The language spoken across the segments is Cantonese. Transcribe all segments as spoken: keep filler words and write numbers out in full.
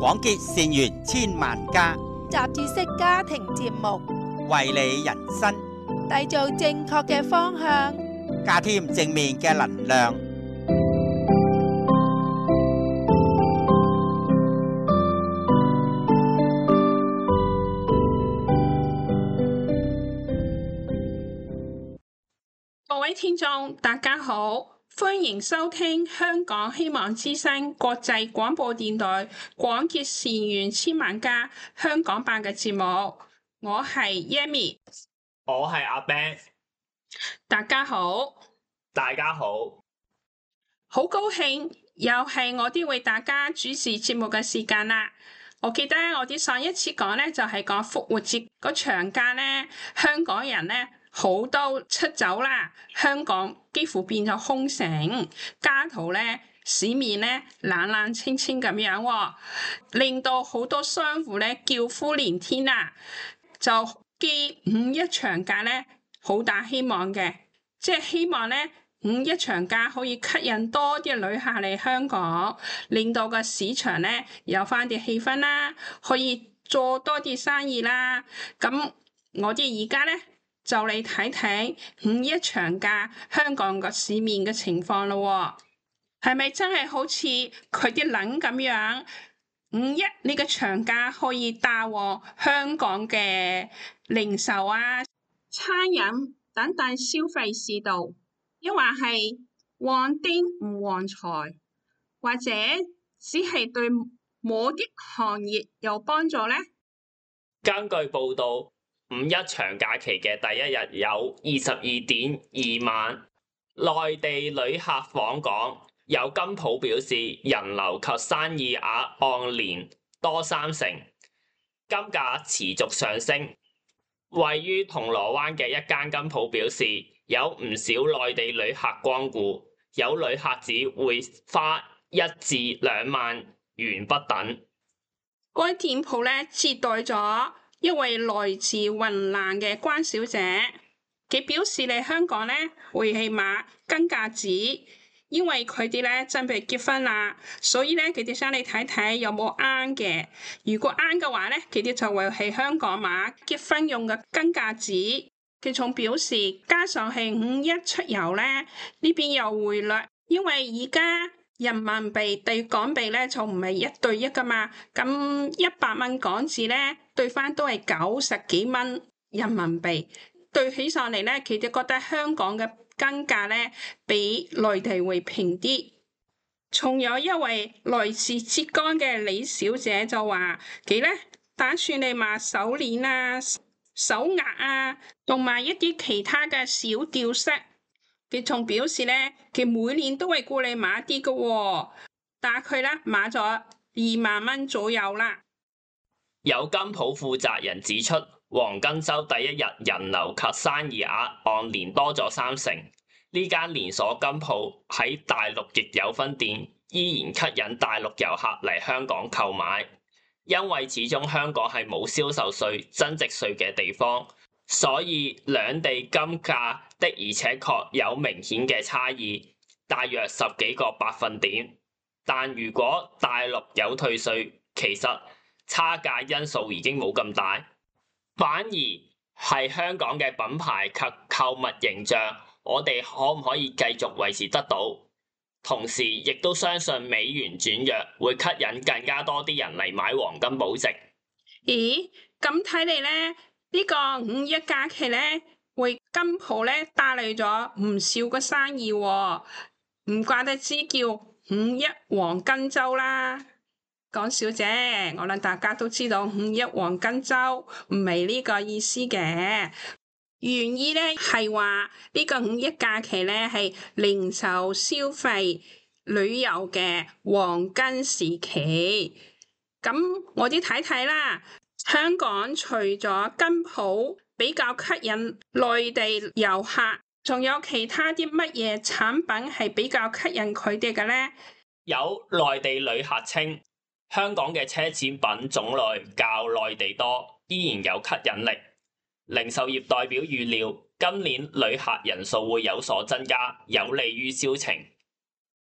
廣結善緣千萬家， 雜誌式家庭節目， 為你人生締造正確嘅方向， 加添正面嘅能量。 各位聽眾，大家好，歡迎收聽香港希望之聲國際廣播電台廣結善緣千萬家香港版嘅節目。我係 Yami， 我係阿 Ben。 大家好， 大家好， 好高興又係我啲為大家主持節目嘅時間啦。我記得我啲上一次講咧，就係講復活節嗰長假咧，香港人咧好多出走啦，香港幾乎變咗空城，街頭咧市面咧冷冷清清咁樣喎，令到好多商戶咧叫苦連天啊！就寄五一長假咧好大希望嘅，即係希望咧五一長假可以吸引多啲旅客嚟香港，令到個市場咧有翻啲氣氛啦，可以做多啲生意啦。咁我哋而家咧就嚟睇睇五一長假香港個市面嘅情況咯，係咪真係好似佢啲諗咁樣？五一呢個長假可以帶旺香港嘅零售啊、餐飲等等消費市道，抑或係旺丁唔旺財，或者只係對某啲行業有幫助呢？ 根據報道，五一長假期嘅第一日有二十二點二萬內地旅客訪港。有金鋪表示，人流及生意額按年多三成，金價持續上升。位於銅鑼灣嘅一間金鋪表示，有唔少內地旅客光顧，有旅客只會花一至兩萬元不等。 該店鋪咧接待咗一位來自雲南嘅關小姐，佢表示嚟香港咧會去買金戒指。因為佢哋咧準備結婚啦，所以咧佢哋想嚟睇睇有冇啱嘅。如果啱嘅話咧，佢哋就會喺香港買結婚用嘅金戒指。佢仲表示，加上係五一出遊咧，呢邊有匯率，因為而家人民幣對港幣咧就唔係一對一噶嘛，咁一百蚊港紙咧對翻都係九十幾蚊人民幣，對起上嚟咧，佢哋覺得香港嘅金價咧比內地會平啲。仲有一位來自浙江嘅李小姐就話，佢咧打算嚟買手鏈啊、手鐲啊，同埋一啲其他嘅小吊飾。佢仲表示咧，佢每年都會過嚟買啲嘅喎，但係佢咧買咗二萬蚊左右啦。 有金鋪負責人指出，黃金週第一日人流及生意額按年多咗三成。呢間連鎖金鋪喺大陸亦有分店，依然吸引大陸遊客嚟香港購買。因為始終香港係冇銷售稅、增值稅嘅地方，所以兩地金價的而且確有明顯嘅差異，大約十幾個百分點。但如果大陸有退稅，其實差價因素已經冇咁大，反而係香港嘅品牌及購物形象，我哋可唔可以繼續維持得到？同時亦都相信美元轉弱會吸引更加多啲人嚟買黃金保值。 咦？咁睇嚟咧，呢個五一假期咧，為金鋪咧帶嚟咗唔少嘅生意喎，唔怪得之叫五一黃金週啦。講小姐，我諗大家都知道五一黃金週唔係呢個意思嘅，原意咧係話呢個五一假期咧係零售消費旅遊嘅黃金時期。咁我哋睇睇啦，香港除咗金鋪比較吸引內地遊客，仲有其他啲乜嘢產品係比較吸引佢哋嘅咧？ 有內地旅客稱，香港嘅奢侈品種類較內地多，依然有吸引力。零售業代表預料，今年旅客人數會有所增加，有利於銷情。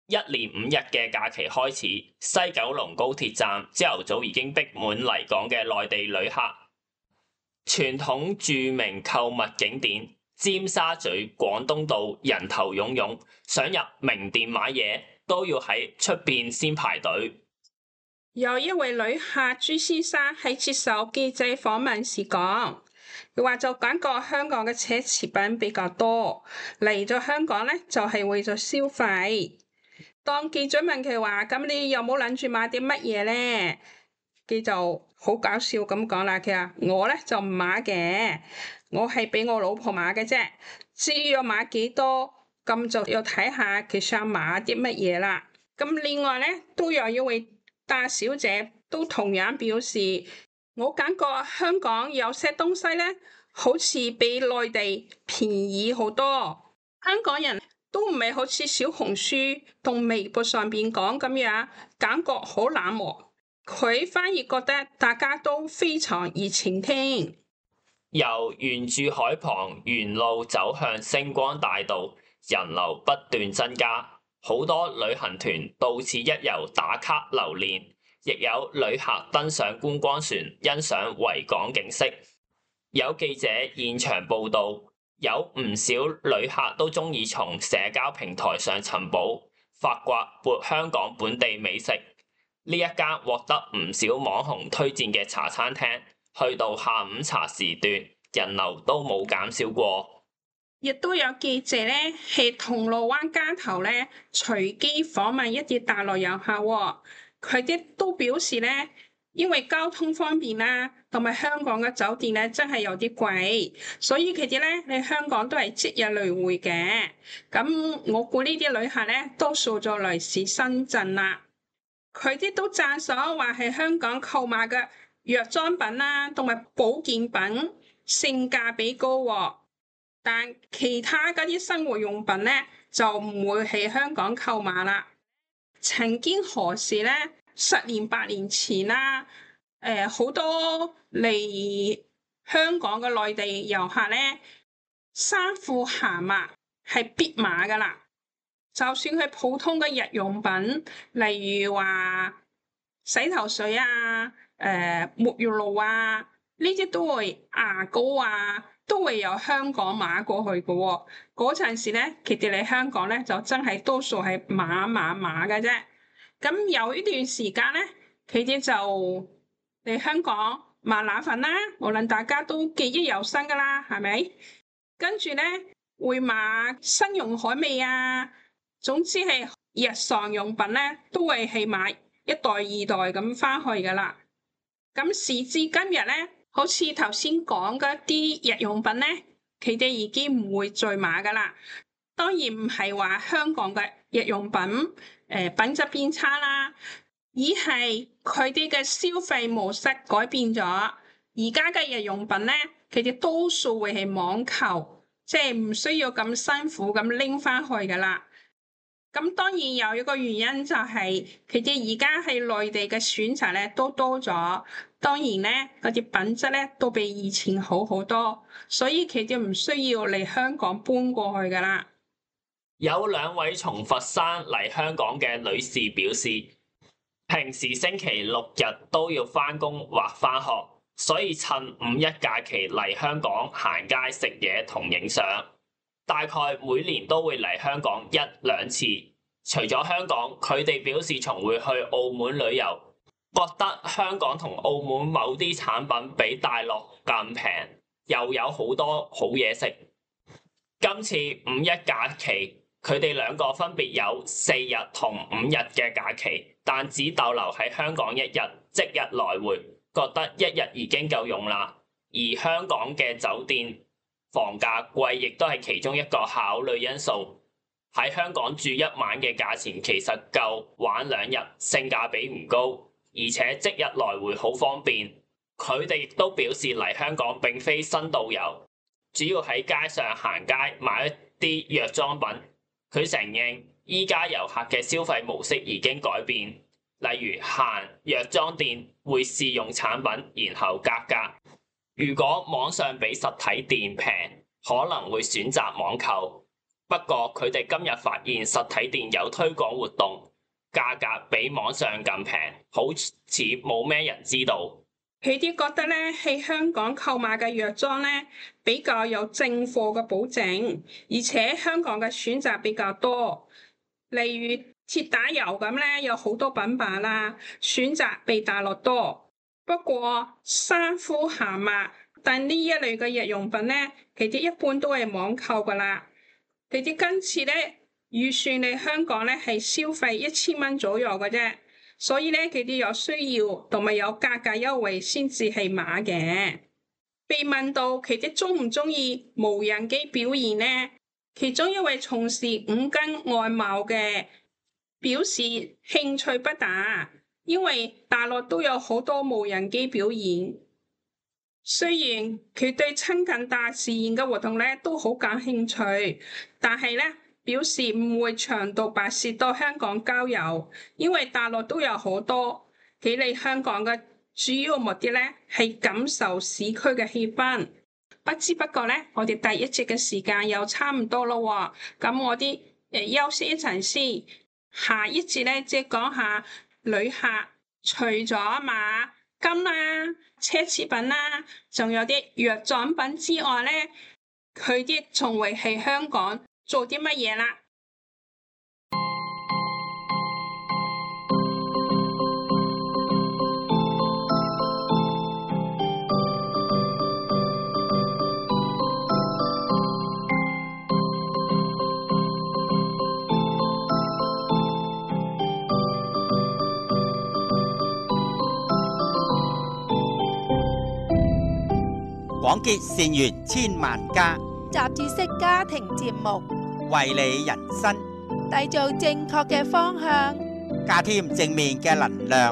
一連五日嘅假期開始，西九龍高鐵站朝頭早已經逼滿嚟港嘅內地旅客。傳統著名購物景點尖沙咀廣東道人頭湧湧，想入名店買嘢都要喺出邊先排隊。 有一位旅客朱先生喺接受記者訪問時講，佢話就感覺香港嘅奢侈品比較多，嚟咗香港咧就係為咗消費。當記者問佢話，咁你有冇諗住買啲乜嘢咧？佢就好搞笑咁講啦，佢話我咧就唔買嘅，我係俾我老婆買嘅啫。至於要買幾多，咁就要睇下佢想買啲乜嘢啦。咁另外咧都有一位大小姐都同樣表示，我感覺香港有些東西咧好似比內地便宜好多。香港人都唔係好似小紅書同微博上邊講咁樣，感覺好冷漠。佢反而覺得大家都非常熱情添。 由沿住海旁沿路走向星光大道，人流不斷增加，好多旅行團到此一遊打卡留念，亦有旅客登上觀光船欣賞維港景色。有記者現場報道，有唔少旅客都中意從社交平台上尋寶，發掘撥香港本地美食。呢一間獲得唔少網紅推薦嘅茶餐廳，去到下午茶時段，人流都冇減少過。 亦都有記者咧喺銅鑼灣街頭咧隨機訪問一啲大陸遊客，佢哋都表示咧，因為交通方便啦，同埋香港嘅酒店咧真係有啲貴，所以佢哋咧嚟香港都係即日來回嘅。咁我估呢啲旅客咧多數就嚟自深圳啦。佢哋都讚賞話係香港購買嘅藥妝品啦，同埋保健品性價比高喎。但其他嗰啲生活用品咧就唔會喺香港購買啦。曾經何時咧，十年八年前啦，誒、呃、好多嚟香港嘅內地遊客咧，衫褲鞋襪係必買噶啦。就算係普通嘅日用品，例如話洗頭水啊、誒、呃、沐浴露啊，呢啲都會牙膏啊。都會由香港買過去嘅喎、哦，嗰陣時咧，佢哋嚟香港咧就真係多數係買買買嘅啫。咁有一段時間咧，佢哋就嚟香港買奶粉啦，無論大家都記憶猶新噶啦，係咪？跟住咧會買新榮海味啊，總之係日常用品咧都會係買一袋二袋咁翻去噶啦。咁時至今日咧。好似頭先講嗰啲日用品咧，佢哋已經唔會再買噶啦。當然唔係話香港嘅日用品誒、呃、品質變差啦，而係佢哋嘅消費模式改變咗。而家嘅日用品咧，佢哋多數會係網購，即係唔需要咁辛苦咁拎翻去噶啦。咁當然有一個原因就係佢哋而家喺內地嘅選擇咧都多咗，當然咧嗰啲品質咧都比以前好好多，所以佢哋唔需要嚟香港搬過去噶啦。 有兩位從佛山嚟香港嘅女士表示，平時星期六日都要返工或返學，所以趁五一假期嚟香港行街食嘢同影相。大概每年都會嚟香港一兩次。除咗香港，佢哋表示仲會去澳門旅遊，覺得香港同澳門某啲產品比大陸更平，又有好多好嘢食。今次五一假期，佢哋兩個分別有四日同五日嘅假期，但只逗留喺香港一日，即日來回，覺得一日已經夠用啦。而香港嘅酒店房價貴，亦都係其中一個考慮因素。喺香港住一晚嘅價錢其實夠玩兩日，性價比唔高，而且即日來回好方便。佢哋亦都表示嚟香港並非新導遊，主要喺街上行街買一啲藥妝品。佢承認依家遊客嘅消費模式已經改變，例如行藥妝店會試用產品，然後格價。如果網上比實體店平，可能會選擇網購。 不過佢哋今日發現實體店有推廣活動，價格比網上咁平，好似冇咩人知道。 佢哋覺得咧喺香港購買嘅藥妝咧比較有正貨嘅保證，而且香港嘅選擇比較多，例如鐵打油咁咧有好多品牌啦，選擇比大陸多。不過山呼鹹麻但呢一類嘅日用品咧，佢哋一般都係網購噶啦。佢哋今次咧預算嚟香港咧係消費一千蚊左右嘅啫。所以咧，佢哋有需要同埋有價格優惠先至係買嘅。被問到佢哋中唔中意無人機表演呢？其中一位從事五金外貿嘅表示興趣不大，因為大陸都有好多無人機表演。雖然佢對親近大自然嘅活動咧都好感興趣，但係咧，表示唔會長途跋涉到香港郊遊，因為大陸都有好多。佢嚟香港嘅主要目的咧係感受市區嘅氣氛。不知不覺咧，我哋第一節嘅時間又差唔多咯。咁我啲誒休息一陣先，下一節咧即係講下旅客除咗買金啦、奢侈品啦，仲有啲藥妝品之外咧，佢啲仲會喺香港做啲乜嘢啦？ 廣結善緣千萬家， 雜誌式家庭節目， 為你人生締造正確嘅方向， 加添正面嘅能量。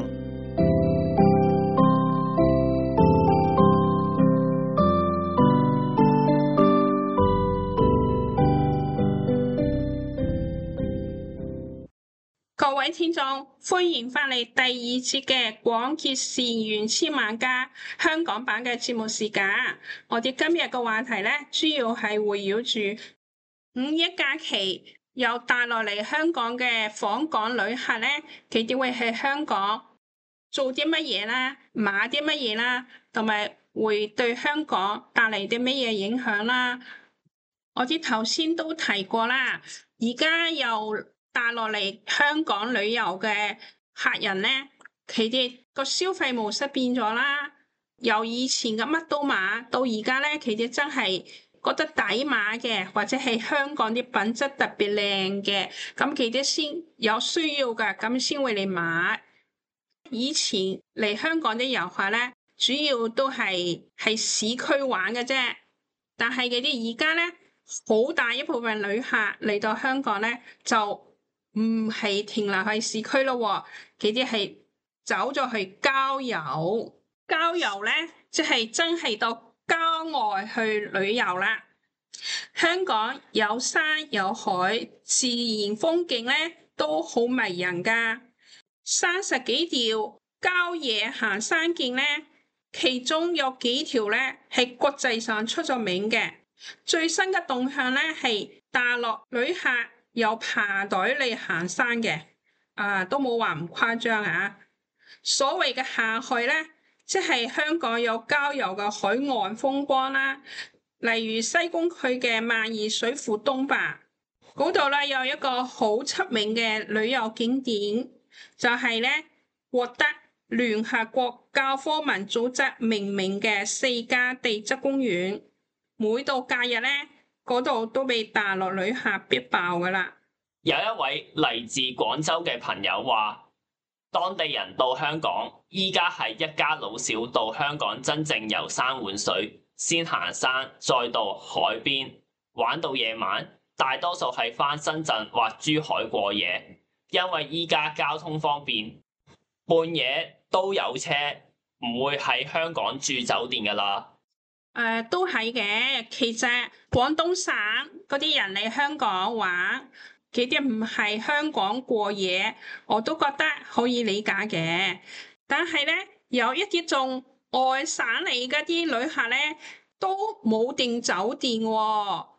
各位聽眾，歡迎翻嚟第二節嘅廣結善緣千萬家香港版嘅節目時間。我哋今日嘅話題咧，主要係圍繞住五一假期由大陸嚟香港嘅訪港旅客咧，佢哋會喺香港做啲乜嘢啦，買啲乜嘢啦，同埋會對香港帶嚟啲乜嘢影響啦。我哋頭先都提過啦，而家又大陸嚟香港旅遊嘅客人咧，佢哋個消費模式變咗啦，由以前嘅乜都買到而家咧，佢哋真係覺得抵買嘅，或者係香港啲品質特別靚嘅，咁佢哋先有需要㗎，咁先會嚟買。以前嚟香港啲遊客咧，主要都係喺市區玩嘅啫，但係佢哋而家咧，好大一部分旅客嚟到香港咧，就唔係停留喺市區咯，佢哋係走咗去郊遊。郊遊咧，即係真係到郊外去旅遊啦。香港有山有海，自然風景咧都好迷人噶。三十幾條郊野行山徑咧，其中有幾條咧係國際上出咗名嘅。最新嘅動向咧係大陸旅客有排隊嚟行山嘅，啊都冇話唔誇張啊！所謂嘅下去咧，即係香港有郊遊嘅海岸風光啦，例如西貢區嘅萬宜水庫東壩嗰度咧，有一個好出名嘅旅遊景點，就係咧獲得聯合國教科文組織命名嘅四家地質公園。每到假日咧，嗰度都被大陸旅客逼爆噶啦。 有一位嚟自廣州嘅朋友話，當地人到香港，依家係一家老小到香港真正遊山玩水，先行山，再到海邊玩到夜晚，大多數係返深圳或珠海過夜，因為依家交通方便，半夜都有車，唔會喺香港住酒店噶啦。 誒、呃，都係嘅。其實廣東省嗰啲人嚟香港玩，佢哋唔係香港過夜，我都覺得可以理解嘅。但係咧，有一啲仲外省嚟嗰啲旅客咧，都冇訂酒店喎。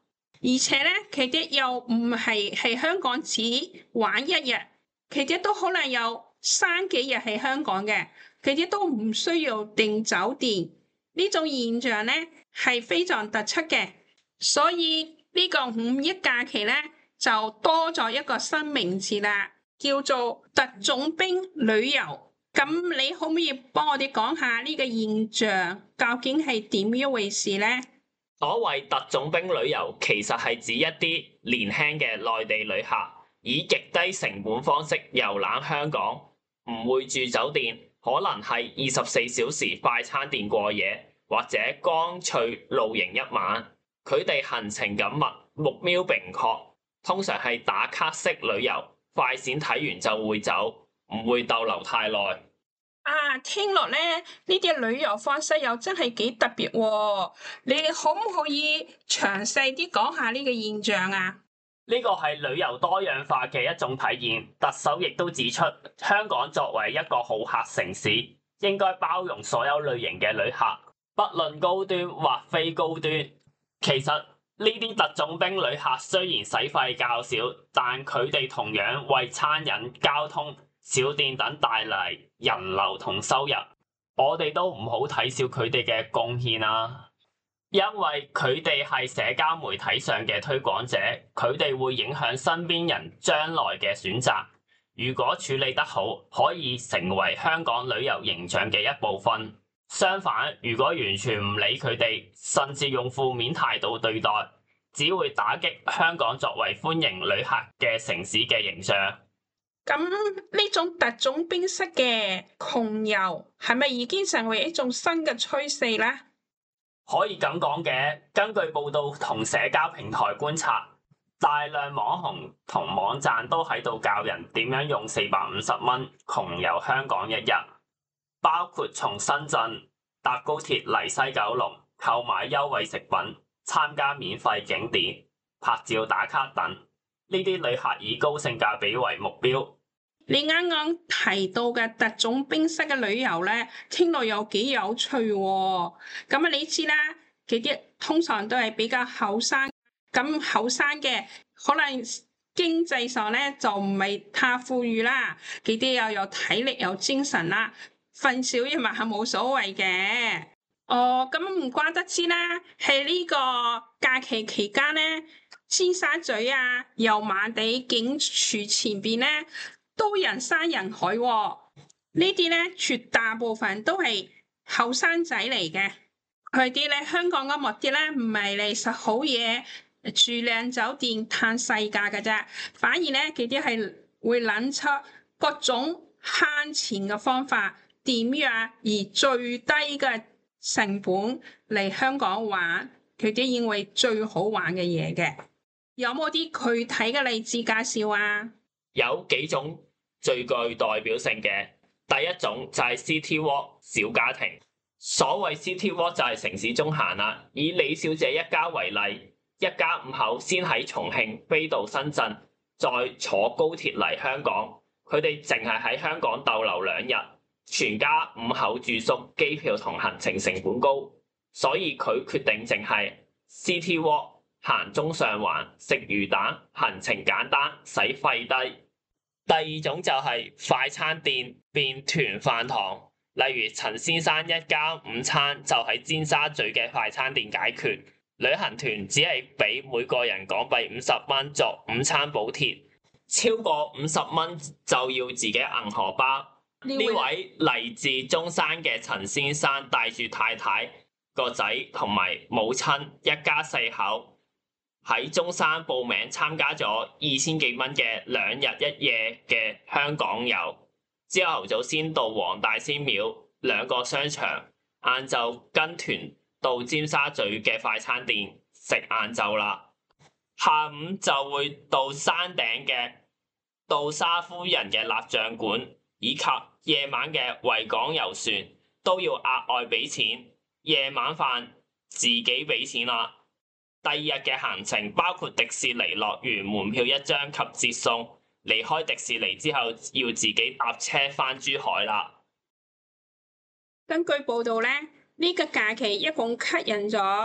而且咧佢哋又唔係喺香港只玩一日，佢哋都可能有三幾日喺香港嘅，佢哋都唔需要訂酒店。呢種現象咧係非常突出嘅，所以呢個五一假期咧就多咗一個新名詞啦，叫做特種兵旅遊。咁你可唔可以幫我哋講下呢個現象究竟係點樣回事呢？ 所謂特種兵旅遊，其實係指一啲年輕嘅內地旅客以極低成本方式遊覽香港，唔會住酒店，可能係二十四小時快餐店過夜，或者乾脆露營一晚。佢哋行程緊密，目標明確，通常係打卡式旅遊，快閃睇完就會走，唔會逗留太耐。 啊，聽落咧呢啲旅遊方式又真係幾特別喎，你可唔可以詳細啲講下呢個現象啊？ 呢個係旅遊多樣化嘅一種體驗。特首亦都指出，香港作為一個好客城市，應該包容所有類型嘅旅客，不論高端或非高端。其實呢啲特種兵旅客雖然使費較少，但佢哋同樣為餐飲、交通、小店等帶嚟人流同收入，我哋都唔好睇小佢哋嘅貢獻啊！因為佢哋係社交媒體上嘅推廣者，佢哋會影響身邊人將來嘅選擇。如果處理得好，可以成為香港旅遊形象嘅一部分。相反，如果完全唔理佢哋，甚至用負面態度對待，只會打擊香港作為歡迎旅客嘅城市嘅形象。 咁呢種特種兵式嘅窮遊係咪已經成為一種新嘅趨勢呢？ 可以咁講嘅。根據報道同社交平台觀察，大量網紅同網站都喺度教人點樣用四百五十蚊窮遊香港一日，包括從深圳搭高鐵嚟西九龍購買優惠食品、參加免費景點、拍照打卡等。呢啲旅客以高性價比為目標。 你啱啱提到嘅特種兵式嘅旅遊咧，聽落又幾有趣喎。咁啊，你知啦，佢啲通常都係比較後生，咁後生嘅可能經濟上咧就唔係太富裕啦，佢啲又有體力有精神啦，瞓少一晚係冇所謂嘅。哦，咁唔怪得知啦，喺呢個假期期間咧，尖沙咀啊、油麻地警署前邊咧，都人山人海喎。呢啲咧絕大部分都係後生仔嚟嘅，佢啲咧香港嘅目的咧唔係嚟食好嘢、住靚酒店、嘆世界嘅啫，反而咧佢啲係會諗出各種慳錢嘅方法，點樣以最低嘅成本嚟香港玩，佢啲認為最好玩嘅嘢嘅。有冇啲具體嘅例子介紹啊？ 有幾種最具代表性嘅。第一種就係 City Walk 小家庭。所謂 City Walk 就係城市中行啦。以李小姐一家為例，一家五口先喺重慶飛到深圳，再坐高鐵嚟香港。佢哋淨係喺香港逗留兩日，全家五口住宿、機票同行程成本高，所以佢決定淨係 City Walk 行中上環，食魚蛋，行程簡單，使費低。第二種就係快餐店變團飯堂，例如陳先生一家午餐就喺尖沙咀嘅快餐店解決，旅行團只係俾每個人港幣五十蚊作午餐補貼，超過五十蚊就要自己銀荷包。呢位嚟自中山嘅陳先生帶住太太、個仔同埋母親一家四口喺中山報名參加咗二千幾蚊嘅兩日一夜嘅香港遊，朝頭早先到黃大仙廟兩個商場，晏晝跟團到尖沙咀嘅快餐店食晏晝啦，下午就會到山頂嘅杜莎夫人嘅蠟像館，以及夜晚嘅維港遊船都要額外俾錢，夜晚飯自己俾錢啦。第二日嘅行程包括迪士尼樂園門票一張及接送，離開迪士尼之後要自己搭車返珠海啦。 根據報道咧，呢個假期一共吸引咗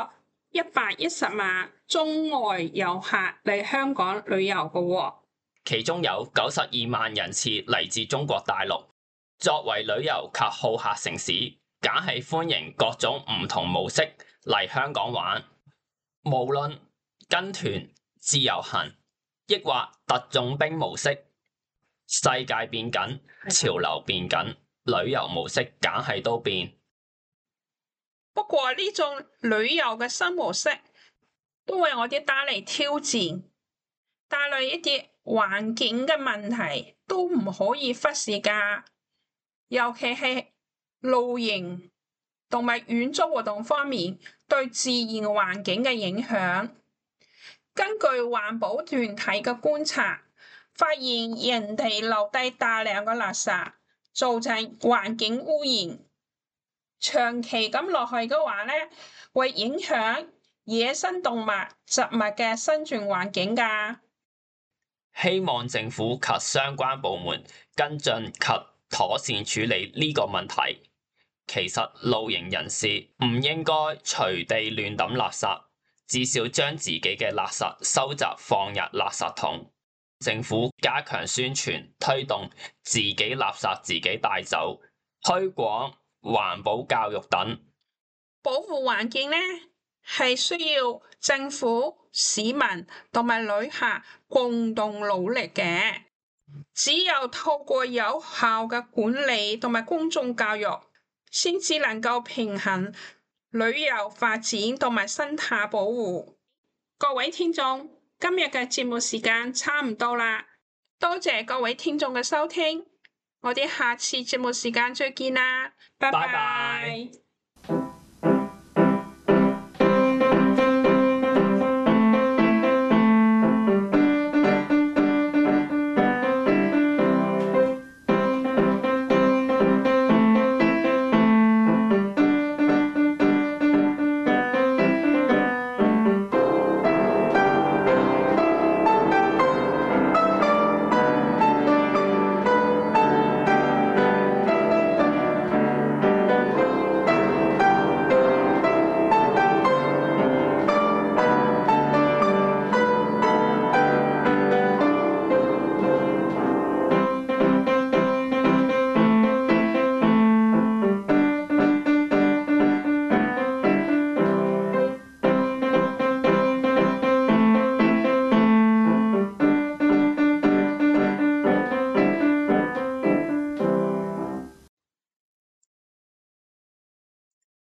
一百一十萬中外遊客嚟香港旅遊嘅喎， 其中有九十二萬人次嚟自中國大陸。作為旅遊及好客城市，梗係歡迎各種唔同模式嚟香港玩。無論跟團、自由行，抑或特種兵模式，世界變緊，潮流變緊，旅遊模式梗係都變。 不過呢種旅遊嘅新模式都為我哋帶嚟挑戰，帶來一啲環境嘅問題都唔可以忽視㗎，尤其係露營同埋遠足活動方面對自然環境嘅影響。根據環保團體嘅觀察，發現人哋留低大量嘅垃圾，造成環境污染。長期咁落去嘅話咧，會影響野生動物、植物嘅生存環境㗎。 希望政府及相關部門跟進及妥善處理呢個問題。其實露營人士唔應該隨地亂抌垃圾，至少將自己嘅垃圾收集放入垃圾桶。政府加強宣傳，推動自己垃圾自己帶走，推廣環保教育等。 保護環境呢，係需要政府、市民同埋旅客共同努力嘅。只有透過有效嘅管理同埋公眾教育，先至能夠平衡旅遊發展同埋生態保護。各位聽眾，今日嘅節目時間差唔多啦，多謝各位聽眾嘅收聽，我哋下次節目時間再見啦，拜拜。 拜拜。